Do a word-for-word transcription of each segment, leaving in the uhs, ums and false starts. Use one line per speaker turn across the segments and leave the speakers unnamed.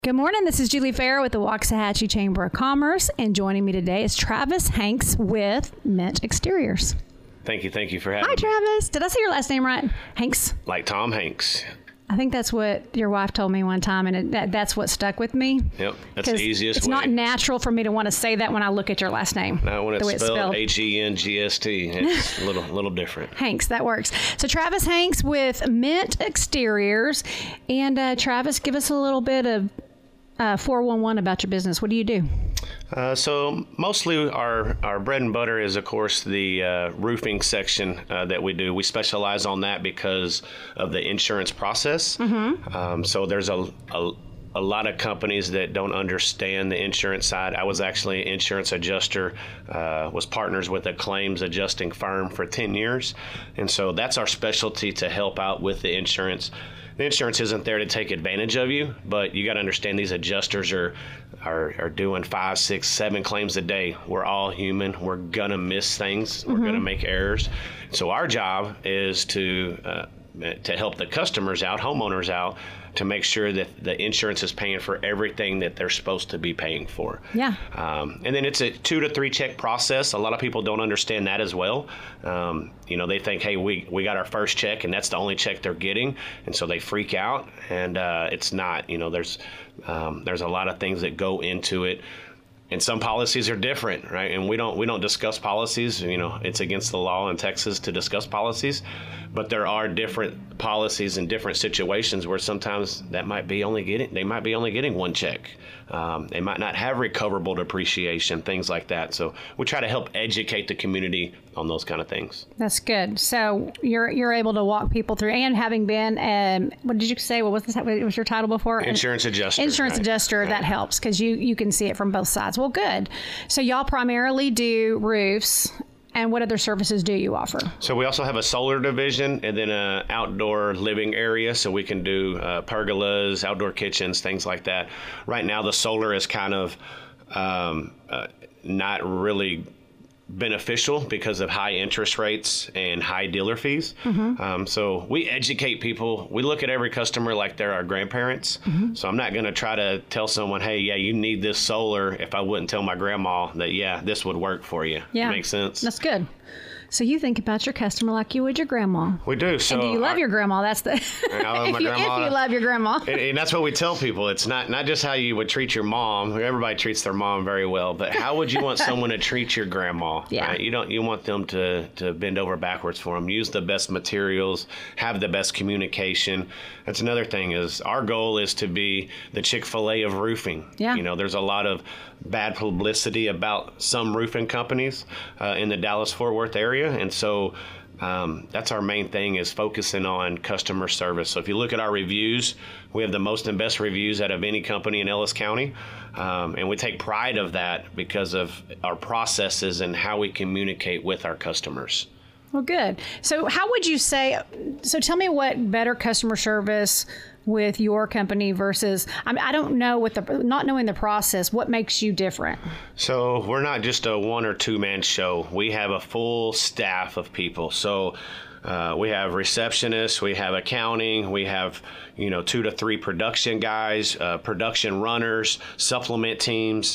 Good morning. This is Julie Farrow with the Waxahachie Chamber of Commerce, and joining me today is Travis Hanks with Mint Exteriors.
Thank you. Thank you for having
Hi,
me.
Travis. Did I say your last name right? Hanks?
Like Tom Hanks.
I think that's what your wife told me one time, and it, that, that's what stuck with me.
Yep, that's the easiest
it's
way.
It's not natural for me to want to say that when I look at your last name.
Now, when it's
the way
spelled H E N G S T, it's a little, little different.
Hanks, that works. So Travis Hanks with Mint Exteriors. And uh, Travis, give us a little bit of uh, four one one about your business. What do you do?
Uh, so mostly our, our bread and butter is, of course, the uh, roofing section uh, that we do. We specialize on that because of the insurance process. Mm-hmm. Um, so there's a, a a lot of companies that don't understand the insurance side. I was actually an insurance adjuster, uh, was partners with a claims adjusting firm for ten years. And so that's our specialty, to help out with the insurance. The insurance isn't there to take advantage of you, but you got to understand these adjusters are, are are doing five, six, seven claims a day. We're all human. We're gonna miss things. We're mm-hmm. gonna make errors. So our job is to uh, to help the customers out, homeowners out, to make sure that the insurance is paying for everything that they're supposed to be paying for.
Yeah.
Um, and then it's a two to three check process. A lot of people don't understand that as well. Um, you know, they think, hey, we, we got our first check and that's the only check they're getting. And so they freak out, and uh, it's not. You know, there's um, there's a lot of things that go into it. And some policies are different, right? And we don't we don't discuss policies. You know, it's against the law in Texas to discuss policies. But there are different policies in different situations where sometimes that might be only getting they might be only getting one check. Um, they might not have recoverable depreciation, things like that. So we try to help educate the community on those kind of things.
That's good. So you're you're able to walk people through, and having been, um, what did you say? What was this? What was your title before?
Insurance adjuster.
Insurance
right.
adjuster.
Right.
That helps because you you can see it from both sides. Well, good. So y'all primarily do roofs. And what other services do you offer?
So we also have a solar division, and then an outdoor living area. So we can do uh, pergolas, outdoor kitchens, things like that. Right now, the solar is kind of um, uh, not really beneficial because of high interest rates and high dealer fees. Mm-hmm. Um, so we educate people. We look at every customer like they're our grandparents. Mm-hmm. So I'm not going to try to tell someone, hey, yeah, you need this solar, if I wouldn't tell my grandma that, yeah, this would work for you.
Yeah.
Makes sense.
That's good. So you think about your customer like you would your grandma.
We do. So
and do you love
our,
your grandma? That's the
I love
if,
my
you,
grandma.
if you love your grandma.
And, and that's what we tell people. It's not, not just how you would treat your mom. Everybody treats their mom very well, but how would you want someone to treat your grandma?
Yeah.
Right? You don't. You want them to, to bend over backwards for them. Use the best materials. Have the best communication. That's another thing. Is our goal is to be the Chick-fil-A of roofing.
Yeah.
You know, there's a lot of bad publicity about some roofing companies uh, in the Dallas-Fort Worth area, and so um, that's our main thing, is focusing on customer service. So if you look at our reviews, we have the most and best reviews out of any company in Ellis County, um, and we take pride of that because of our processes and how we communicate with our customers.
Well, good. So how would you say, so tell me what better customer service with your company versus, I mean, I don't know, with the not knowing the process, what makes you different?
So we're not just a one or two man show. We have a full staff of people. So uh, we have receptionists, we have accounting, we have, you know, two to three production guys, uh, production runners, supplement teams.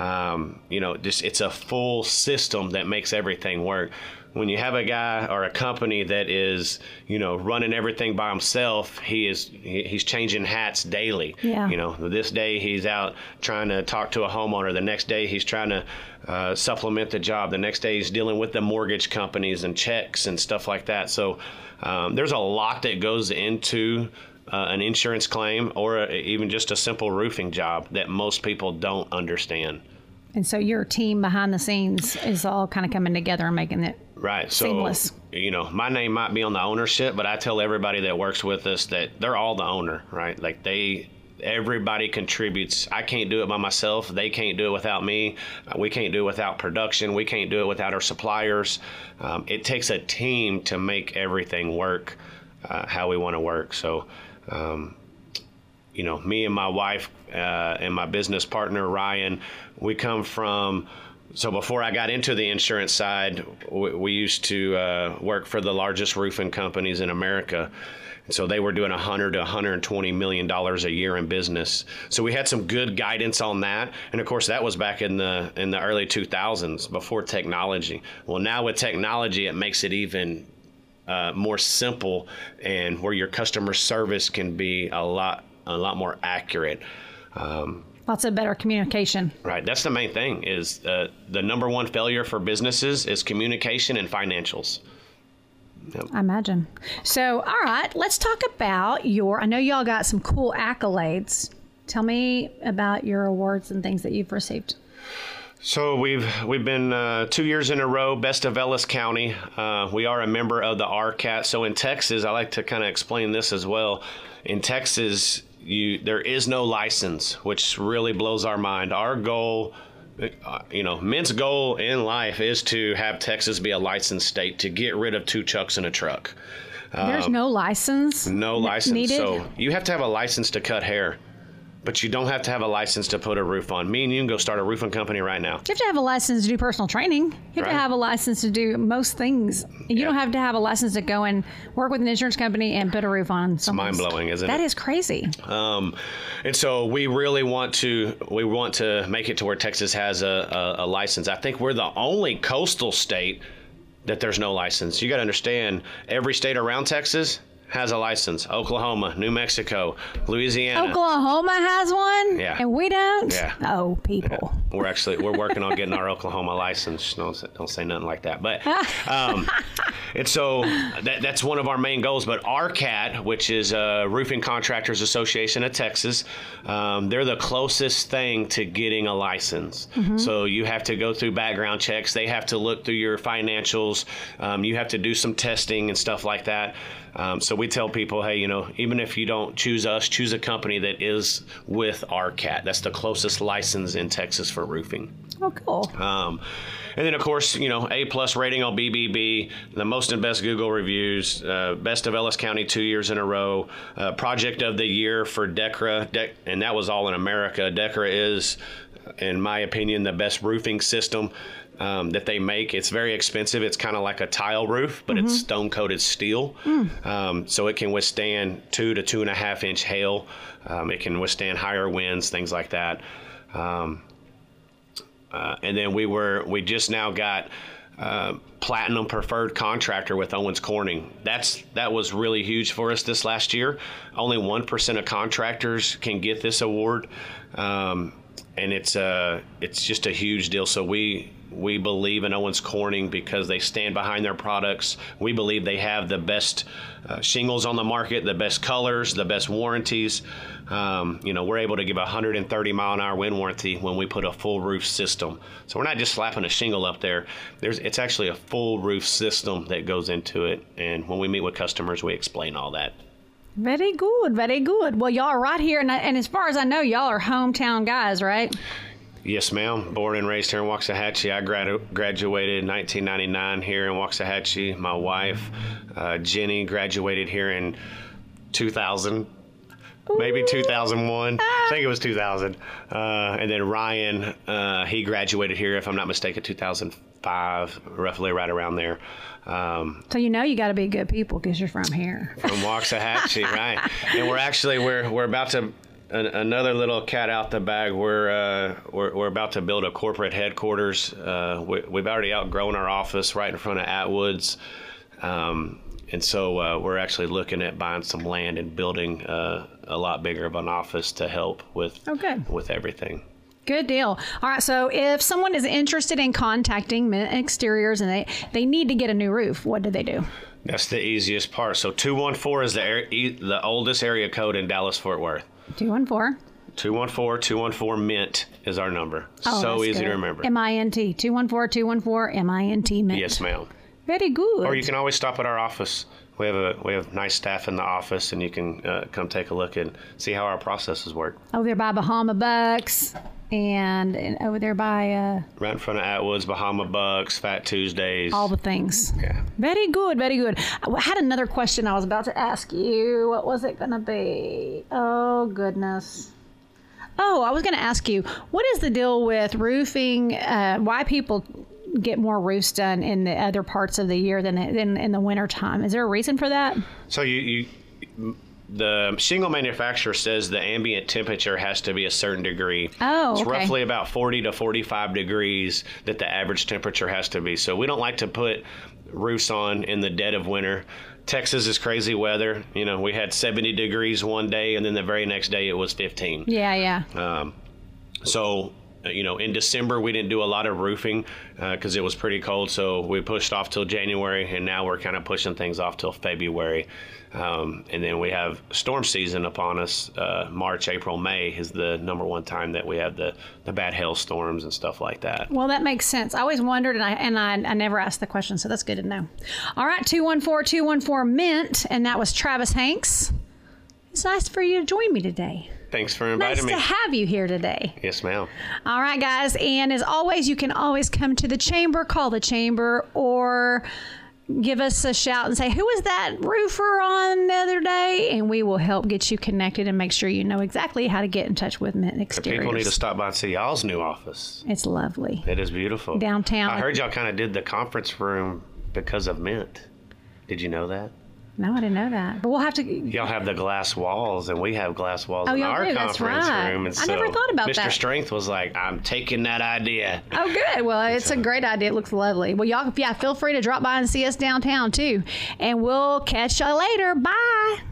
Um, you know, just it's a full system that makes everything work. When you have a guy or a company that is, you know, running everything by himself, he is he, he's changing hats daily.
Yeah.
You know, this day he's out trying to talk to a homeowner. The next day he's trying to uh, supplement the job. The next day he's dealing with the mortgage companies and checks and stuff like that. So um, there's a lot that goes into Uh, an insurance claim or a, even just a simple roofing job that most people don't understand.
And so your team behind the scenes is all kind of coming together and making it
right. So,
seamless.
You know, my name might be on the ownership, but I tell everybody that works with us that they're all the owner, right? Like they, everybody contributes. I can't do it by myself. They can't do it without me. We can't do it without production. We can't do it without our suppliers. Um, it takes a team to make everything work uh, how we want to work. So, um, you know, me and my wife uh, and my business partner, Ryan, we come from So before I got into the insurance side, we, we used to uh, work for the largest roofing companies in America. And so they were doing one hundred to one hundred twenty million dollars a year in business. So we had some good guidance on that. And of course, that was back in the in the early two thousands, before technology. Well, now with technology, it makes it even uh, more simple, and where your customer service can be a lot a lot more accurate. Um,
Lots of better communication.
Right. That's the main thing, is uh, the number one failure for businesses is communication and financials. Yep.
I imagine. So, all right, let's talk about your, I know y'all got some cool accolades. Tell me about your awards and things that you've received.
So we've we've been uh, two years in a row Best of Ellis County. Uh, we are a member of the R C A T. So in Texas, I like to kind of explain this as well. In Texas, you there is no license, which really blows our mind. Our goal, uh, you know, Mint's goal in life is to have Texas be a licensed state, to get rid of two chucks in a truck.
There's
Um,
no license.
No license.
needed?
So you have to have a license to cut hair, but you don't have to have a license to put a roof on. Me and you can go start a roofing company right now.
You have to have a license to do personal training. You have
Right.
to have a license to do most things. You
Yeah.
don't have to have a license to go and work with an insurance company and put a roof on. It's
mind-blowing, isn't
That
it?
is crazy.
Um, and so we really want to we want to make it to where Texas has a, a, a license. I think we're the only coastal state that there's no license. You got to understand, every state around Texas has a license. Oklahoma, New Mexico, Louisiana.
Oklahoma has one,
Yeah.
and we don't.
Yeah.
Oh, people.
We're actually we're working on getting our Oklahoma license. Don't say, don't say nothing like that. But um, and so that, that's one of our main goals. But R C A T, which is uh, Roofing Contractors Association of Texas, um, they're the closest thing to getting a license. So you have to go through background checks. They have to look through your financials. Um, you have to do some testing and stuff like that. Um, so we tell people, hey, you know, even if you don't choose us, choose a company that is with R C A T. That's the closest license in Texas for roofing.
Oh, cool.
Um, and then, of course, you know, A plus rating on B B B, the most and best Google reviews, uh, Best of Ellis County two years in a row, uh, Project of the Year for DECRA, De- and that was all in America. DECRA is, in my opinion, the best roofing system um, that they make. It's very expensive. It's kind of like a tile roof, but it's stone coated steel. Um, so it can withstand two to two and a half inch hail. Um, it can withstand higher winds, things like that. Um, Uh, and then we were we just now got uh, platinum preferred contractor with Owens Corning. That's that was really huge for us this last year. Only one percent of contractors can get this award, um, and it's uh it's just a huge deal. So we we believe in Owens Corning because they stand behind their products. We believe they have the best uh, shingles on the market, the best colors, the best warranties. Um, you know, we're able to give a one hundred thirty mile an hour wind warranty when we put a full roof system. So we're not just slapping a shingle up there. There's, it's actually a full roof system that goes into it. And when we meet with customers, we explain all that.
Very good. Very good. Well, y'all are right here. And, I, and as far as I know, y'all are hometown guys, right?
Yes, ma'am. Born and raised here in Waxahachie. I gradu- graduated in nineteen ninety-nine here in Waxahachie. My wife, uh, Jenny, graduated here in two thousand. Maybe two thousand one. I think it was two thousand. Uh, and then Ryan, uh, he graduated here, if I'm not mistaken, two thousand five, roughly right around there. Um,
So you know you got to be good people because you're from here.
from Waxahachie, right? And we're actually we're we're about to an, another little cat out the bag. We're uh, we're we're about to build a corporate headquarters. Uh, we, we've already outgrown our office right in front of Atwoods. Um, And so uh, we're actually looking at buying some land and building uh, a lot bigger of an office to help with
Oh, good.
with everything.
Good deal. All right. So if someone is interested in contacting Mint Exteriors and they, they need to get a new roof, what do they do?
That's the easiest part. So two one four is the ar- e- the oldest area code in Dallas-Fort Worth.
two one four.
two one four, two one four Mint is our number.
Oh,
so
that's
easy
good.
to remember.
M I N T. two one four, two one four, M I N T Mint.
Yes, ma'am.
Very good.
Or you can always stop at our office. We have a we have nice staff in the office, and you can uh, come take a look and see how our processes work.
Over there by Bahama Bucks and, and over there by uh,
Right in front of Atwoods, Bahama Bucks, Fat Tuesdays.
all the things.
Yeah.
Very good. Very good. I had another question I was about to ask you. What was it going to be? Oh, goodness. Oh, I was going to ask you, what is the deal with roofing? Uh, why people get more roofs done in the other parts of the year than, than in the wintertime? Is there a reason for that?
So you, you the shingle manufacturer says the ambient temperature has to be a certain degree.
Oh,
It's
okay.
roughly about forty to forty-five degrees that the average temperature has to be. So we don't like to put roofs on in the dead of winter. Texas is crazy weather. You know, we had seventy degrees one day, and then the very next day it was fifteen.
Yeah, yeah.
Um, so, uh, you know, in December we didn't do a lot of roofing because it was pretty cold. So we pushed off till January, and now we're kind of pushing things off till February. Um, and then we have storm season upon us. Uh, March, April, May is the number one time that we have the, the bad hailstorms and stuff like that.
Well, that makes sense. I always wondered, and I and I, I never asked the question, so that's good to know. All right, two one four, two one four, mint, and that was Travis Hanks. It's nice for you to join me today.
Thanks for
Nice
inviting me.
to have you here today.
Yes, ma'am.
All right, guys. And as always, you can always come to the chamber, call the chamber, or give us a shout and say, who was that roofer on the other day? And we will help get you connected and make sure you know exactly how to get in touch with Mint Exteriors.
People need to stop by and see y'all's new office.
It's lovely.
It is beautiful.
Downtown.
I heard y'all kind of did the conference room because of Mint. Did you know that?
No, I didn't know that. But we'll have to.
Y'all have the glass walls, and we have glass walls
Oh,
in
y'all
our
do, that's
conference
right.
room. And
I
so
never thought about
Mister
that.
Strength was like, I'm taking that idea.
Oh, good. Well, it's a great idea. It looks lovely. Well, y'all, yeah, feel free to drop by and see us downtown, too. And we'll catch y'all later. Bye.